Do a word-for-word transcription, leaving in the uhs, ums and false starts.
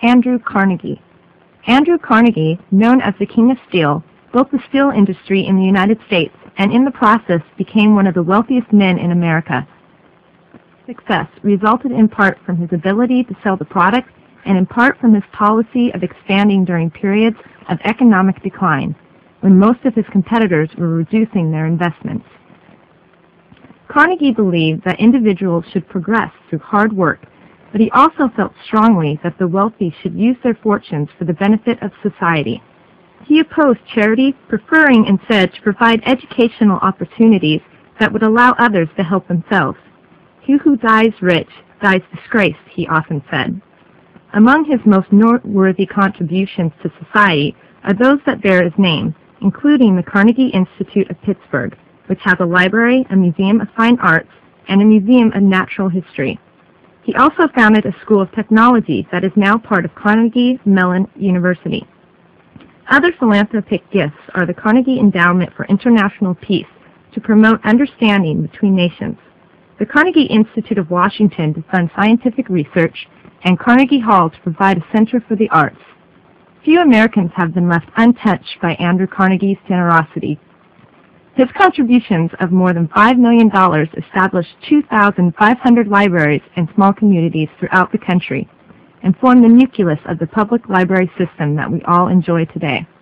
Andrew Carnegie. Andrew Carnegie, known as the King of Steel, built the steel industry in the United States and in the process became one of the wealthiest men in America. Success resulted in part from his ability to sell the product and in part from his policy of expanding during periods of economic decline, when most of his competitors were reducing their investments. Carnegie believed that individuals should progress through hard work, but he also felt strongly that the wealthy should use their fortunes for the benefit of society. He opposed charity, preferring instead to provide educational opportunities that would allow others to help themselves. He who dies rich dies disgraced, he often said. Among his most noteworthy contributions to society are those that bear his name, including the Carnegie Institute of Pittsburgh, which has a library, a museum of fine arts, and a museum of natural history. He also founded a school of technology that is now part of Carnegie Mellon University. Other philanthropic gifts are the Carnegie Endowment for International Peace to promote understanding between nations, the Carnegie Institute of Washington to fund scientific research, and Carnegie Hall to provide a center for the arts. Few Americans have been left untouched by Andrew Carnegie's generosity. His contributions of more than five million dollars established two thousand five hundred libraries in small communities throughout the country and formed the nucleus of the public library system that we all enjoy today.